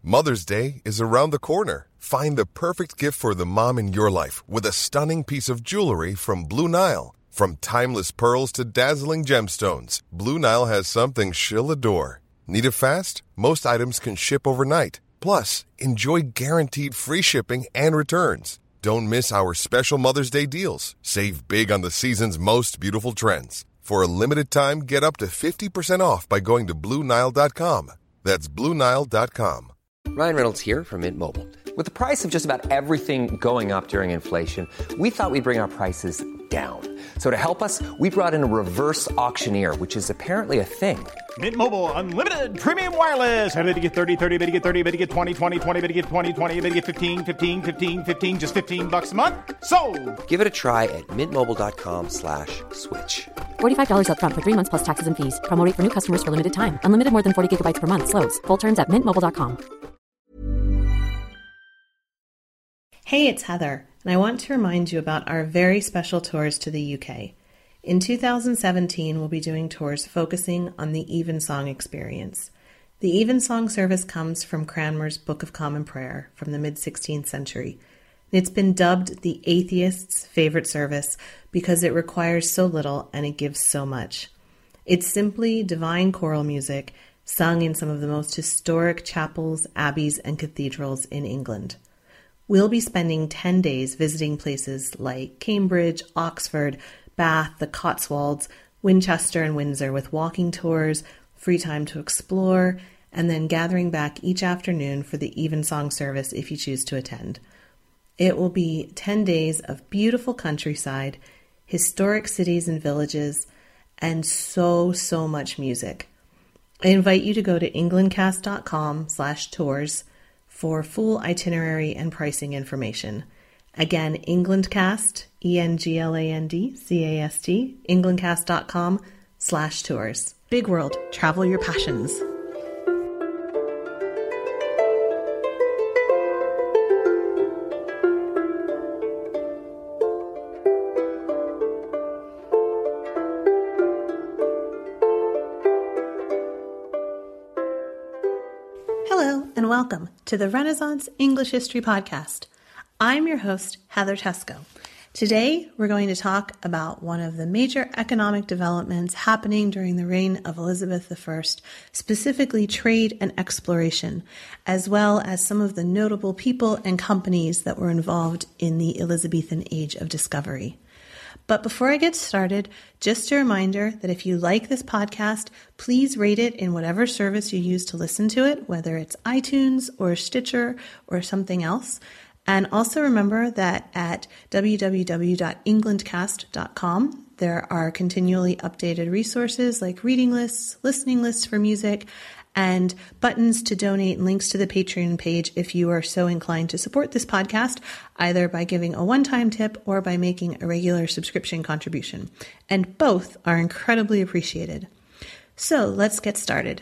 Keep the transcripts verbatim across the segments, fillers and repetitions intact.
Mother's Day is around the corner. Find the perfect gift for the mom in your life with a stunning piece of jewelry from Blue Nile. From timeless pearls to dazzling gemstones, Blue Nile has something she'll adore. Need it fast? Most items can ship overnight. Plus, enjoy guaranteed free shipping and returns. Don't miss our special Mother's Day deals. Save big on the season's most beautiful trends. For a limited time, get up to fifty percent off by going to Blue Nile dot com. That's Blue Nile dot com. Ryan Reynolds here from Mint Mobile. With the price of just about everything going up during inflation, we thought we'd bring our prices down. So to help us, we brought in a reverse auctioneer, which is apparently a thing. Mint Mobile Unlimited Premium Wireless. How to get thirty, thirty, how to get thirty, how to get twenty, twenty, twenty, how to get twenty, twenty, how to get fifteen, fifteen, fifteen, fifteen, just fifteen bucks a month? Sold! Give it a try at mintmobile.com slash switch. forty-five dollars up front for three months plus taxes and fees. Promo rate for new customers for limited time. Unlimited more than forty gigabytes per month. Slows full terms at mint mobile dot com. Hey, it's Heather, and I want to remind you about our very special tours to the U K. In two thousand seventeen, we'll be doing tours focusing on the Evensong experience. The Evensong service comes from Cranmer's Book of Common Prayer from the mid-sixteenth century. It's been dubbed the atheist's favorite service because it requires so little and it gives so much. It's simply divine choral music sung in some of the most historic chapels, abbeys, and cathedrals in England. We'll be spending ten days visiting places like Cambridge, Oxford, Bath, the Cotswolds, Winchester, and Windsor with walking tours, free time to explore, and then gathering back each afternoon for the Evensong service if you choose to attend. It will be ten days of beautiful countryside, historic cities and villages, and so, so much music. I invite you to go to englandcast.com slash tours for full itinerary and pricing information. Again, Englandcast, E N G L A N D C A S T, englandcast.com slash tours. Big world, travel your passions. Hello, and welcome to the Renaissance English History Podcast. I'm your host, Heather Tesco. Today, we're going to talk about one of the major economic developments happening during the reign of Elizabeth the First, specifically trade and exploration, as well as some of the notable people and companies that were involved in the Elizabethan Age of Discovery. But before I get started, just a reminder that if you like this podcast, please rate it in whatever service you use to listen to it, whether it's iTunes or Stitcher or something else. And also remember that at w w w dot englandcast dot com, there are continually updated resources like reading lists, listening lists for music, and buttons to donate and links to the Patreon page if you are so inclined to support this podcast, either by giving a one-time tip or by making a regular subscription contribution. And both are incredibly appreciated. So let's get started.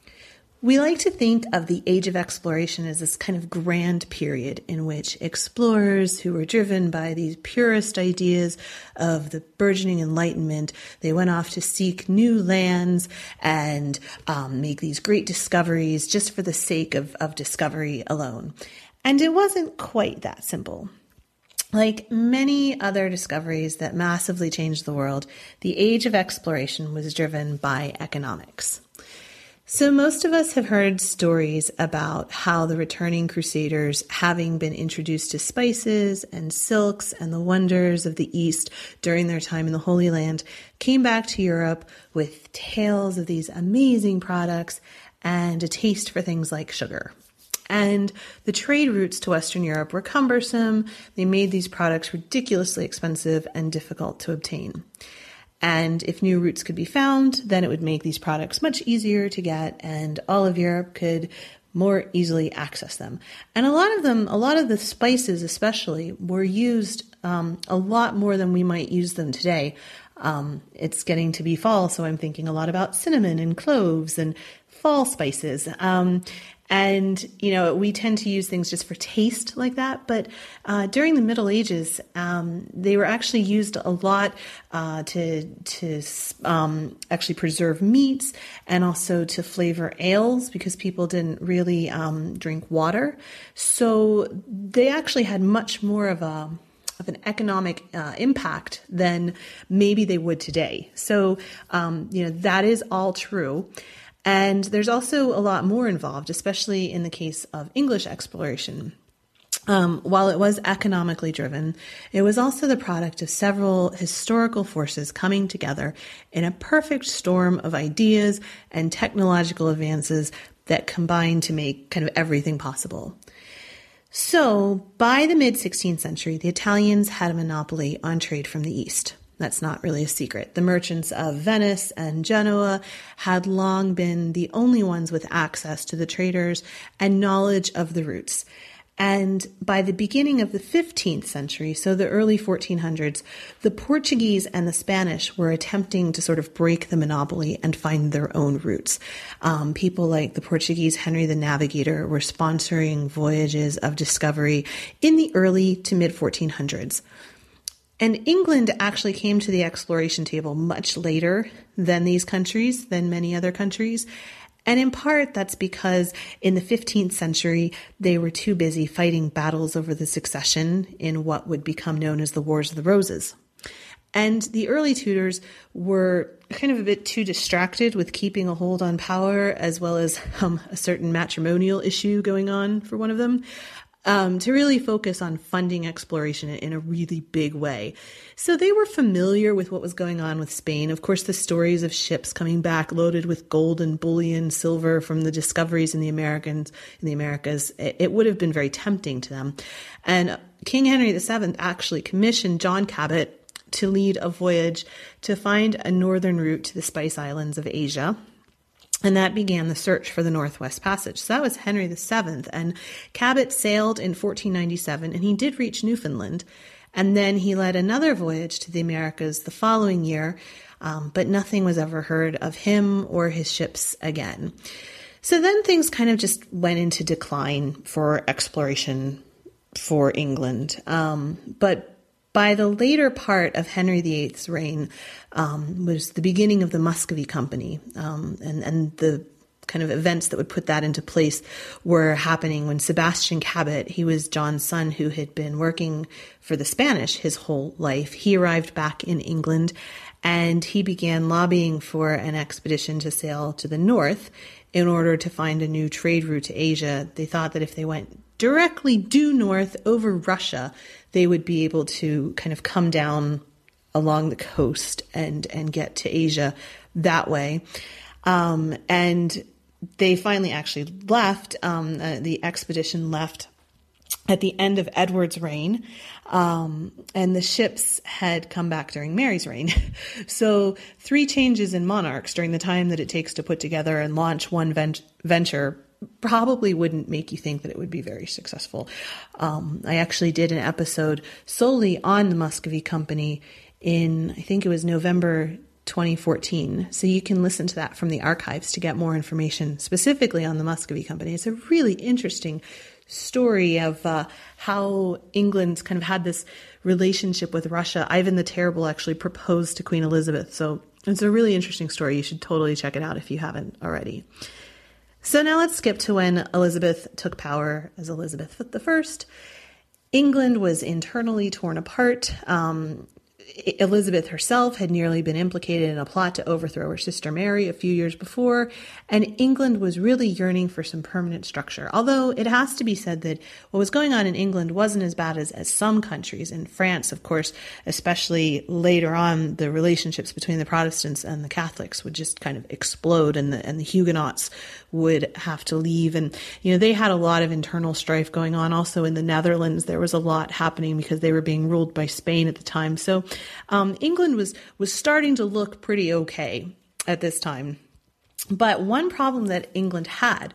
We like to think of the Age of Exploration as this kind of grand period in which explorers who were driven by these purist ideas of the burgeoning Enlightenment, they went off to seek new lands and um, make these great discoveries just for the sake of, of discovery alone. And it wasn't quite that simple. Like many other discoveries that massively changed the world, the Age of Exploration was driven by economics. So most of us have heard stories about how the returning crusaders, having been introduced to spices and silks and the wonders of the East during their time in the Holy Land, came back to Europe with tales of these amazing products and a taste for things like sugar. And the trade routes to Western Europe were cumbersome. They made these products ridiculously expensive and difficult to obtain. And if new routes could be found, then it would make these products much easier to get, and all of Europe could more easily access them. And a lot of them, a lot of the spices especially, were used um, a lot more than we might use them today. Um, it's getting to be fall, so I'm thinking a lot about cinnamon and cloves and fall spices. Um, And, you know, we tend to use things just for taste like that. But uh, during the Middle Ages, um, they were actually used a lot uh, to, to um, actually preserve meats and also to flavor ales because people didn't really um, drink water. So they actually had much more of a of an economic uh, impact than maybe they would today. So, um, you know, that is all true. And there's also a lot more involved, especially in the case of English exploration. Um, while it was economically driven, it was also the product of several historical forces coming together in a perfect storm of ideas and technological advances that combined to make kind of everything possible. So by the mid-sixteenth century, the Italians had a monopoly on trade from the East. That's not really a secret. The merchants of Venice and Genoa had long been the only ones with access to the traders and knowledge of the routes. And by the beginning of the fifteenth century, so the early fourteen hundreds, the Portuguese and the Spanish were attempting to sort of break the monopoly and find their own routes. Um, people like the Portuguese Henry the Navigator were sponsoring voyages of discovery in the early to mid fourteen hundreds. And England actually came to the exploration table much later than these countries, than many other countries. And in part, that's because in the fifteenth century, they were too busy fighting battles over the succession in what would become known as the Wars of the Roses. And the early Tudors were kind of a bit too distracted with keeping a hold on power, as well as um, a certain matrimonial issue going on for one of them, Um, to really focus on funding exploration in a really big way. So they were familiar with what was going on with Spain. Of course, the stories of ships coming back loaded with gold and bullion, silver from the discoveries in the Americans, in the Americas, it, it would have been very tempting to them. And King Henry the Seventh actually commissioned John Cabot to lead a voyage to find a northern route to the Spice Islands of Asia. And that began the search for the Northwest Passage. So that was Henry the Seventh. And Cabot sailed in fourteen ninety-seven, and he did reach Newfoundland. And then he led another voyage to the Americas the following year, um, but nothing was ever heard of him or his ships again. So then things kind of just went into decline for exploration for England. Um, but by the later part of Henry the Eighth's reign um, was the beginning of the Muscovy Company, um, and, and the kind of events that would put that into place were happening when Sebastian Cabot, he was John's son who had been working for the Spanish his whole life. He arrived back in England and he began lobbying for an expedition to sail to the north in order to find a new trade route to Asia. They thought that if they went directly due north over Russia, they would be able to kind of come down along the coast and, and get to Asia that way. Um, and they finally actually left. Um, uh, the expedition left at the end of Edward's reign, um, and the ships had come back during Mary's reign. So three changes in monarchs during the time that it takes to put together and launch one vent- venture probably wouldn't make you think that it would be very successful. Um, I actually did an episode solely on the Muscovy Company in, I think it was November twenty fourteen. So you can listen to that from the archives to get more information specifically on the Muscovy Company. It's a really interesting story of uh, how England kind of had this relationship with Russia. Ivan the Terrible actually proposed to Queen Elizabeth. So it's a really interesting story. You should totally check it out if you haven't already. So now let's skip to when Elizabeth took power as Elizabeth the First. England was internally torn apart. Um, Elizabeth herself had nearly been implicated in a plot to overthrow her sister Mary a few years before, and England was really yearning for some permanent structure. Although it has to be said that what was going on in England wasn't as bad as, as some countries. In France, of course, especially later on, the relationships between the Protestants and the Catholics would just kind of explode, and the, and the Huguenots would have to leave. And, you know, they had a lot of internal strife going on. Also in the Netherlands, there was a lot happening because they were being ruled by Spain at the time. So Um, England was was starting to look pretty okay at this time. But one problem that England had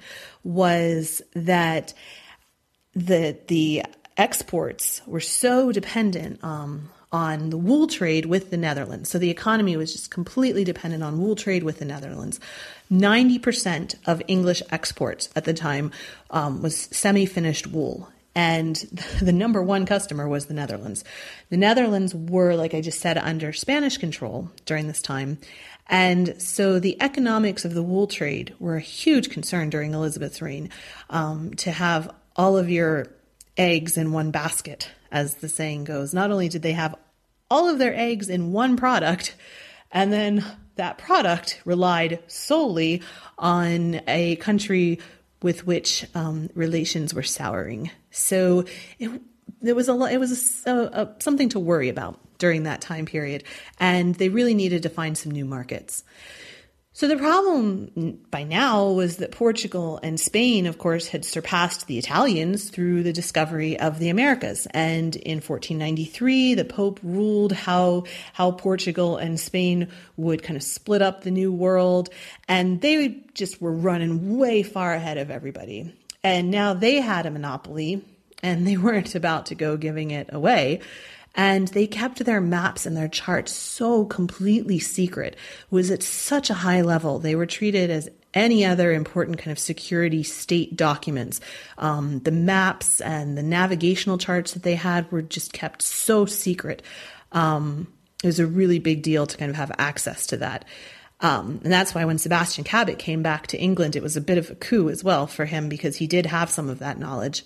was that the the exports were so dependent um, on the wool trade with the Netherlands. So the economy was just completely dependent on wool trade with the Netherlands. ninety percent of English exports at the time um, was semi-finished wool. And the number one customer was the Netherlands. The Netherlands were, like I just said, under Spanish control during this time. And so the economics of the wool trade were a huge concern during Elizabeth's reign. Um, to have all of your eggs in one basket, as the saying goes. Not only did they have all of their eggs in one product, and then that product relied solely on a country with which um, relations were souring. So it, it was a it was a, a, something to worry about during that time period, and they really needed to find some new markets. So the problem by now was that Portugal and Spain, of course, had surpassed the Italians through the discovery of the Americas. And in fourteen ninety-three, the Pope ruled how how Portugal and Spain would kind of split up the New World. And they just were running way far ahead of everybody. And now they had a monopoly, and they weren't about to go giving it away. And they kept their maps and their charts so completely secret. It was at such a high level. They were treated as any other important kind of security state documents. Um, the maps and the navigational charts that they had were just kept so secret. Um, it was a really big deal to kind of have access to that. Um, and that's why when Sebastian Cabot came back to England, it was a bit of a coup as well for him, because he did have some of that knowledge.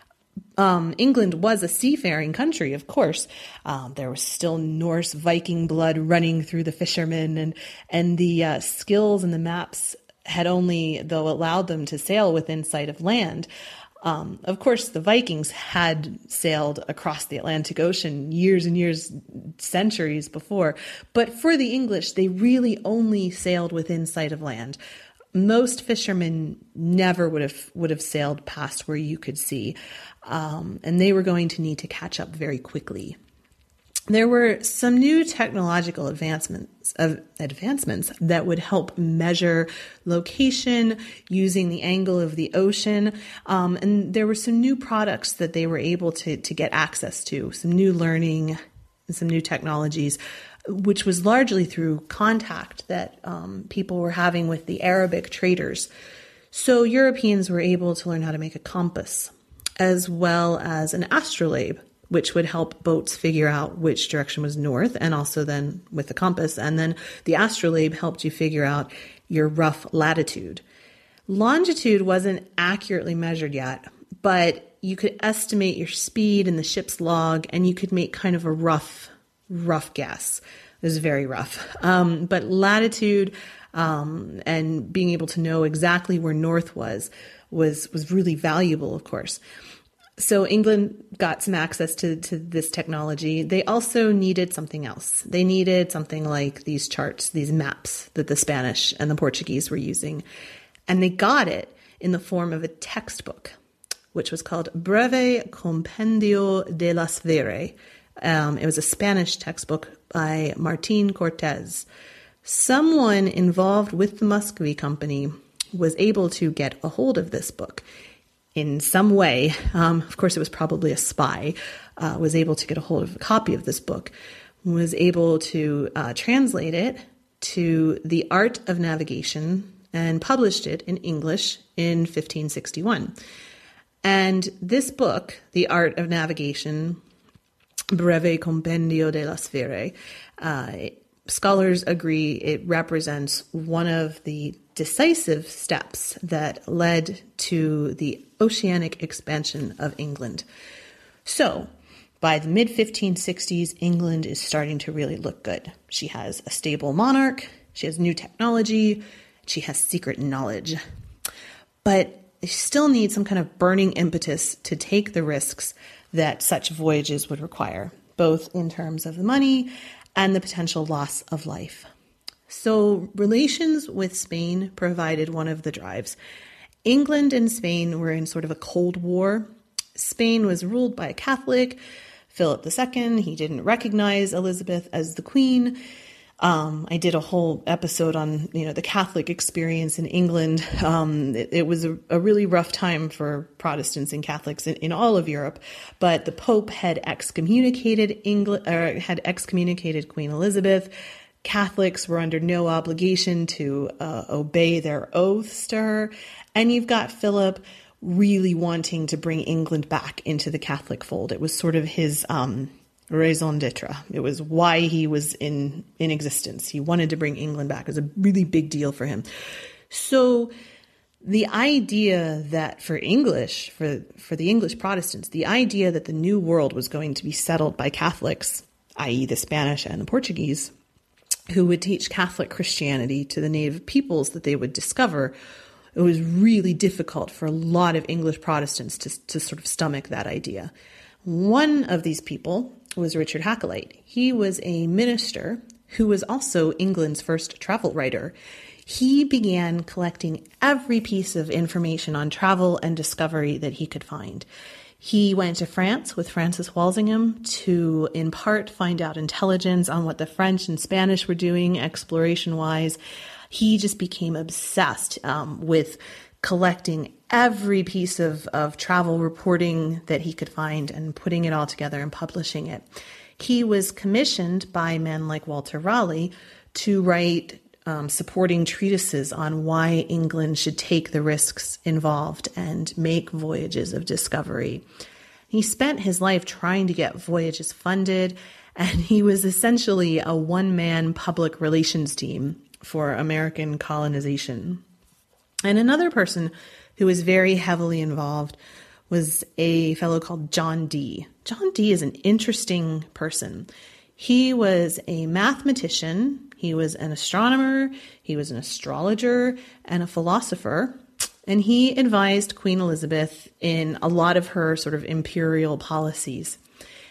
Um, England was a seafaring country, of course. Um, there was still Norse Viking blood running through the fishermen, and and the uh, skills and the maps had only, though, allowed them to sail within sight of land. Um, of course, the Vikings had sailed across the Atlantic Ocean years and years, centuries before. But for the English, they really only sailed within sight of land. Most fishermen never would have would have sailed past where you could see, um, and they were going to need to catch up very quickly. There were some new technological advancements of advancements that would help measure location using the angle of the ocean, um, and there were some new products that they were able to to get access to, some new learning, and some new technologies, which was largely through contact that um, people were having with the Arabic traders. So Europeans were able to learn how to make a compass, as well as an astrolabe, which would help boats figure out which direction was north, and also then with the compass. And then the astrolabe helped you figure out your rough latitude. Longitude wasn't accurately measured yet, but you could estimate your speed in the ship's log, and you could make kind of a rough rough guess. It was very rough. Um, but latitude um, and being able to know exactly where north was, was, was really valuable, of course. So England got some access to, to this technology. They also needed something else. They needed something like these charts, these maps that the Spanish and the Portuguese were using. And they got it in the form of a textbook, which was called Breve Compendio de las Veres. Um, it was a Spanish textbook by Martín Cortés. Someone involved with the Muscovy Company was able to get a hold of this book in some way. Um, of course, it was probably a spy, uh, was able to get a hold of a copy of this book, was able to uh, translate it to the art of navigation, and published it in English in fifteen sixty-one. And this book, The Art of Navigation, Breve Compendio de las Veres, uh, scholars agree it represents one of the decisive steps that led to the oceanic expansion of England. So, by the mid fifteen sixties, England is starting to really look good. She has a stable monarch, she has new technology, she has secret knowledge. But they still need some kind of burning impetus to take the risks that such voyages would require, both in terms of the money and the potential loss of life. So relations with Spain provided one of the drives. England and Spain were in sort of a Cold War. Spain was ruled by a Catholic, Philip the Second. He didn't recognize Elizabeth as the queen. Um, I did a whole episode on, you know, the Catholic experience in England. Um, it, it was a, a really rough time for Protestants and Catholics in, in all of Europe, but the Pope had excommunicated England, or had excommunicated Queen Elizabeth. Catholics were under no obligation to uh, obey their oaths to her. And you've got Philip really wanting to bring England back into the Catholic fold. It was sort of his um, raison d'etre. It was why he was in, in existence. He wanted to bring England back. It was a really big deal for him. So the idea that for English, for, for the English Protestants, the idea that the New World was going to be settled by Catholics, that is the Spanish and the Portuguese, who would teach Catholic Christianity to the native peoples that they would discover, it was really difficult for a lot of English Protestants to, to sort of stomach that idea. One of these people was Richard Hakluyt. He was a minister who was also England's first travel writer. He began collecting every piece of information on travel and discovery that he could find. He went to France with Francis Walsingham to, in part, find out intelligence on what the French and Spanish were doing exploration-wise. He just became obsessed um, with collecting every piece of, of travel reporting that he could find and putting it all together and publishing it. He was commissioned by men like Walter Raleigh to write um, supporting treatises on why England should take the risks involved and make voyages of discovery. He spent his life trying to get voyages funded, and he was essentially a one-man public relations team for American colonization. And another person who was very heavily involved was a fellow called John Dee. John Dee is an interesting person. He was a mathematician, he was an astronomer, he was an astrologer, and a philosopher, and he advised Queen Elizabeth in a lot of her sort of imperial policies.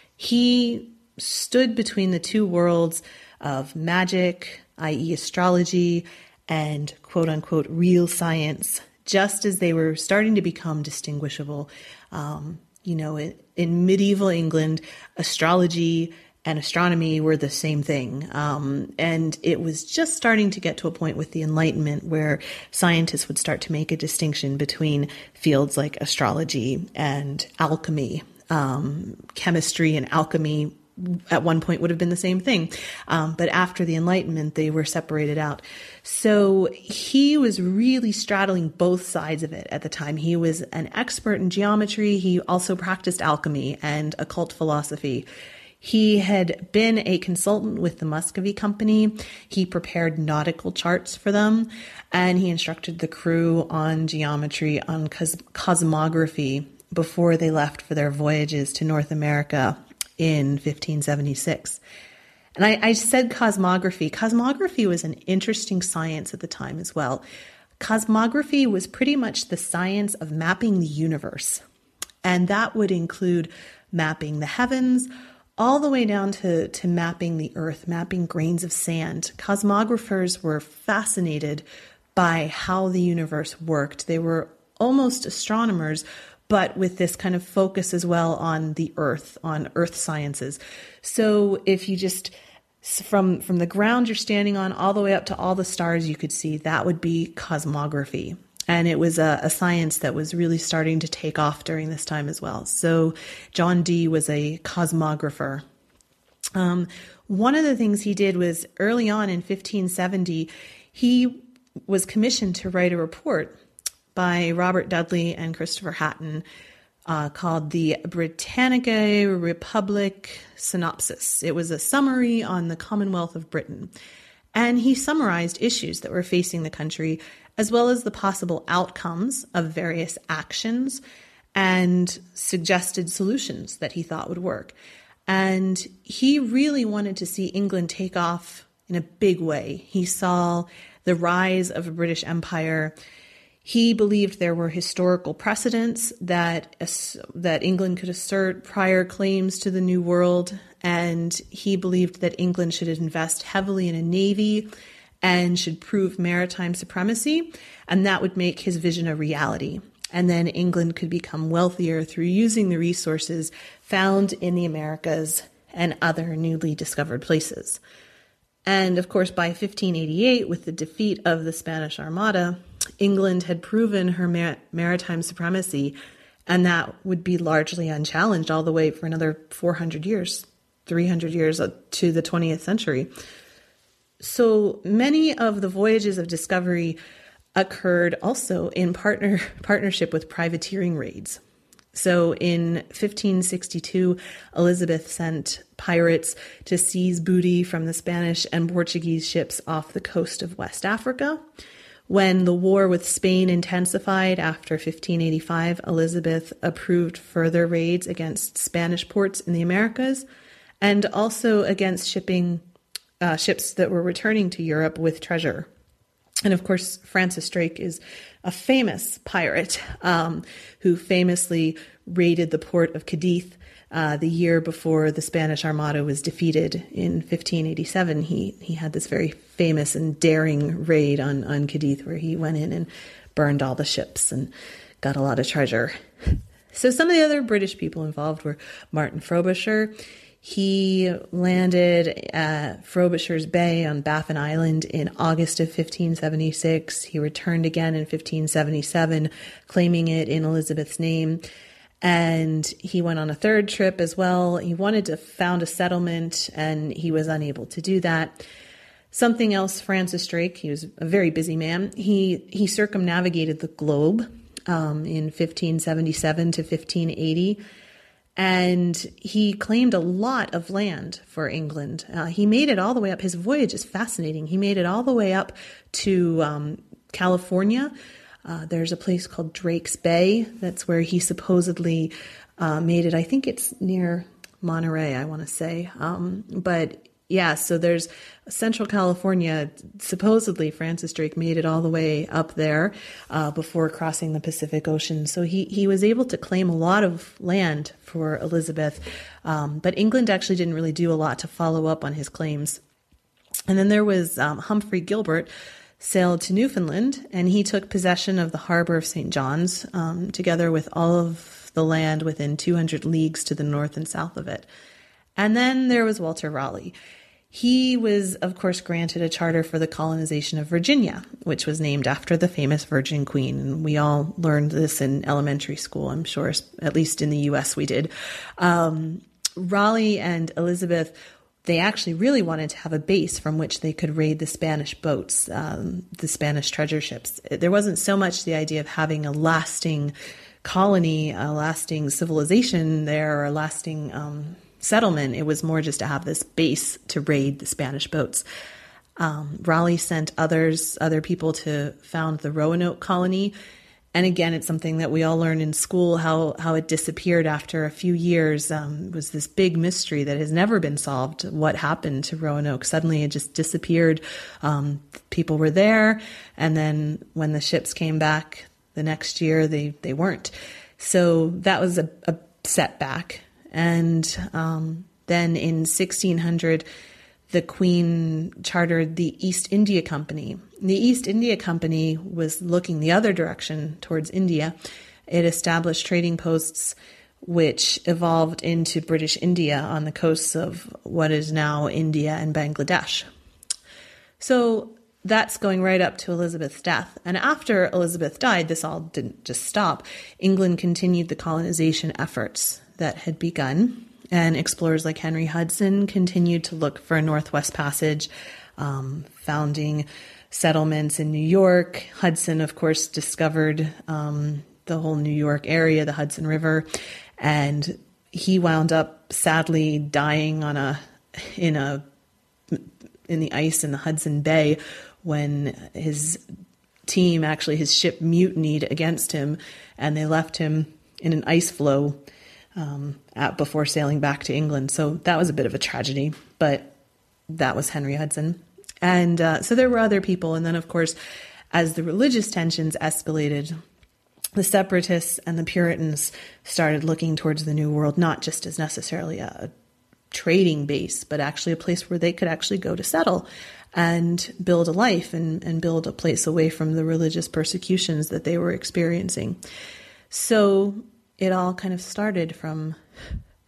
He stood between the two worlds of magic, that is astrology, and quote-unquote real science, just as they were starting to become distinguishable. Um, you know, in, in medieval England, astrology and astronomy were the same thing. Um, and it was just starting to get to a point with the Enlightenment where scientists would start to make a distinction between fields like astrology and alchemy. Um, chemistry and alchemy at one point would have been the same thing. Um, but after the Enlightenment, they were separated out. So he was really straddling both sides of it at the time. He was an expert in geometry. He also practiced alchemy and occult philosophy. He had been a consultant with the Muscovy Company. He prepared nautical charts for them, and he instructed the crew on geometry, on cos- cosmography before they left for their voyages to North America in fifteen seventy-six. And I, I said cosmography. Cosmography was an interesting science at the time as well. Cosmography was pretty much the science of mapping the universe. And that would include mapping the heavens, all the way down to, to mapping the earth, mapping grains of sand. Cosmographers were fascinated by how the universe worked. They were almost astronomers, but with this kind of focus as well on the earth, on earth sciences. So if you just, from, from the ground you're standing on all the way up to all the stars you could see, that would be cosmography. And it was a, a science that was really starting to take off during this time as well. So John Dee was a cosmographer. Um, one of the things he did was early on in fifteen seventy, he was commissioned to write a report by Robert Dudley and Christopher Hatton uh, called the Britannicae Republic Synopsis. It was a summary on the Commonwealth of Britain. And he summarized issues that were facing the country, as well as the possible outcomes of various actions and suggested solutions that he thought would work. And he really wanted to see England take off in a big way. He saw the rise of a British Empire. He believed there were historical precedents that that England could assert prior claims to the New World, and he believed that England should invest heavily in a navy and should prove maritime supremacy, and that would make his vision a reality. And then England could become wealthier through using the resources found in the Americas and other newly discovered places. And of course, by fifteen eighty-eight, with the defeat of the Spanish Armada, England had proven her mar- maritime supremacy, and that would be largely unchallenged all the way for another four hundred years, three hundred years to the twentieth century. So many of the voyages of discovery occurred also in partner partnership with privateering raids. So in fifteen sixty-two, Elizabeth sent pirates to seize booty from the Spanish and Portuguese ships off the coast of West Africa. When the war with Spain intensified after fifteen eighty-five, Elizabeth approved further raids against Spanish ports in the Americas and also against shipping uh, ships that were returning to Europe with treasure. And of course, Francis Drake is a famous pirate um, who famously raided the port of Cadiz uh, the year before the Spanish Armada was defeated in fifteen eighty-seven. He he had this very famous and daring raid on, on Cadiz where he went in and burned all the ships and got a lot of treasure. So some of the other British people involved were Martin Frobisher. He landed at Frobisher's Bay on Baffin Island in August of fifteen seventy-six. He returned again in fifteen seventy-seven, claiming it in Elizabeth's name. And he went on a third trip as well. He wanted to found a settlement, and he was unable to do that. Something else, Francis Drake, he was a very busy man. He he circumnavigated the globe um, in fifteen seventy-seven to fifteen eighty. And he claimed a lot of land for England. Uh, he made it all the way up. His voyage is fascinating. He made it all the way up to um, California. Uh, there's a place called Drake's Bay. That's where he supposedly uh, made it. I think it's near Monterey, I want to say. Um, but yeah, so there's Central California. Supposedly, Francis Drake made it all the way up there uh, before crossing the Pacific Ocean. So he, he was able to claim a lot of land for Elizabeth. Um, but England actually didn't really do a lot to follow up on his claims. And then there was um, Humphrey Gilbert, sailed to Newfoundland, and he took possession of the harbor of Saint John's, um, together with all of the land within two hundred leagues to the north and south of it. And then there was Walter Raleigh. He was, of course, granted a charter for the colonization of Virginia, which was named after the famous Virgin Queen. And we all learned this in elementary school, I'm sure, at least in the U S we did. Um, Raleigh and Elizabeth, they actually really wanted to have a base from which they could raid the Spanish boats, um, the Spanish treasure ships. There wasn't so much the idea of having a lasting colony, a lasting civilization there, or a lasting um, settlement. It was more just to have this base to raid the Spanish boats. Um, Raleigh sent others, other people to found the Roanoke colony. And again, it's something that we all learn in school, how how it disappeared after a few years. Um, it was this big mystery that has never been solved. What happened to Roanoke? Suddenly it just disappeared. Um, people were there. And then when the ships came back the next year, they, they weren't. So that was a, a setback. And um, then in sixteen hundred, the Queen chartered the East India Company. The East India Company was looking the other direction towards India. It established trading posts which evolved into British India on the coasts of what is now India and Bangladesh. So that's going right up to Elizabeth's death. And after Elizabeth died, this all didn't just stop. England continued the colonization efforts that had begun. And explorers like Henry Hudson continued to look for a Northwest Passage, um, founding settlements in New York. Hudson, of course, discovered um, the whole New York area, the Hudson River, and he wound up sadly dying on a in a in the ice in the Hudson Bay when his team, actually his ship, mutinied against him, and they left him in an ice floe Um, at, before sailing back to England. So that was a bit of a tragedy, but that was Henry Hudson. And uh, so there were other people. And then, of course, as the religious tensions escalated, the separatists and the Puritans started looking towards the New World, not just as necessarily a trading base, but actually a place where they could actually go to settle and build a life and, and build a place away from the religious persecutions that they were experiencing. So it all kind of started from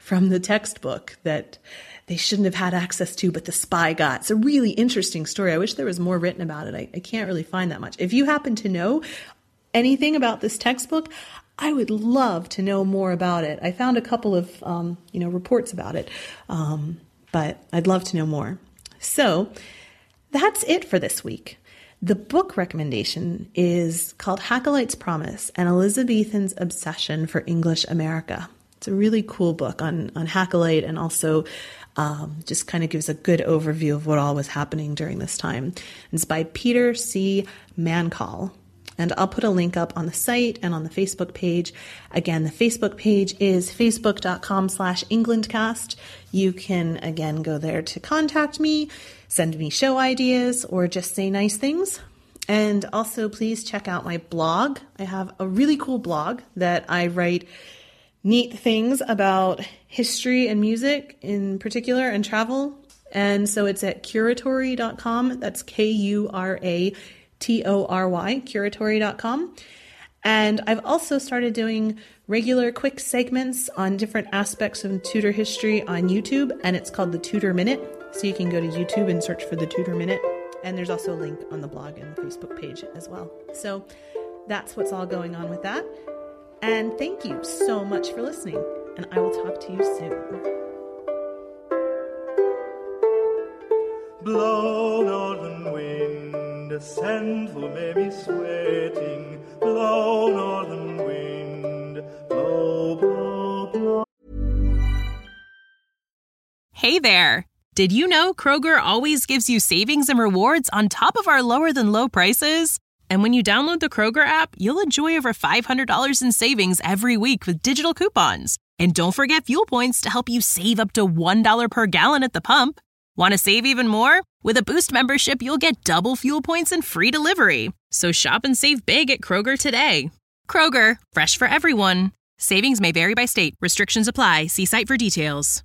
from the textbook that they shouldn't have had access to, but the spy got. It's a really interesting story. I wish there was more written about it. I, I can't really find that much. If you happen to know anything about this textbook, I would love to know more about it. I found a couple of, um, you know, reports about it, um, but I'd love to know more. So that's it for this week. The book recommendation is called Hakelite's Promise, an Elizabethan's Obsession for English America. It's a really cool book on, on Hakelite, and also um, just kind of gives a good overview of what all was happening during this time. It's by Peter C. Mancall. And I'll put a link up on the site and on the Facebook page. Again, the Facebook page is facebook.com slash Englandcast. You can, again, go there to contact me, send me show ideas, or just say nice things. And also, please check out my blog. I have a really cool blog that I write neat things about history and music in particular, and travel. And so it's at curatory dot com. That's K U R A T O R Y, curatory dot com. And I've also started doing regular quick segments on different aspects of Tudor history on YouTube, and it's called the Tudor Minute. So you can go to YouTube and search for the Tudor Minute. And there's also a link on the blog and the Facebook page as well. So that's what's all going on with that. And thank you so much for listening, and I will talk to you soon. Blow, northern wind, a sandful may be sweating. Blow, northern wind, blow, blow, blow. Hey there! Did you know Kroger always gives you savings and rewards on top of our lower-than-low prices? And when you download the Kroger app, you'll enjoy over five hundred dollars in savings every week with digital coupons. And don't forget fuel points to help you save up to one dollar per gallon at the pump. Want to save even more? With a Boost membership, you'll get double fuel points and free delivery. So shop and save big at Kroger today. Kroger, fresh for everyone. Savings may vary by state. Restrictions apply. See site for details.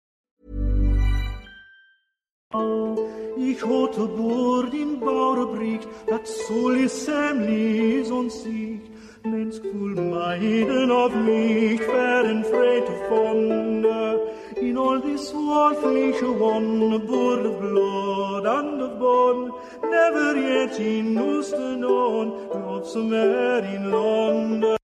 Ich hatte Bord in Bauerbricht, dat soll Semlis und Sieg. Menschful Maiden of mich, fern frei davon. In all this worldly one, a bird of blood and of bone, never yet in Houston on, loves a man in London.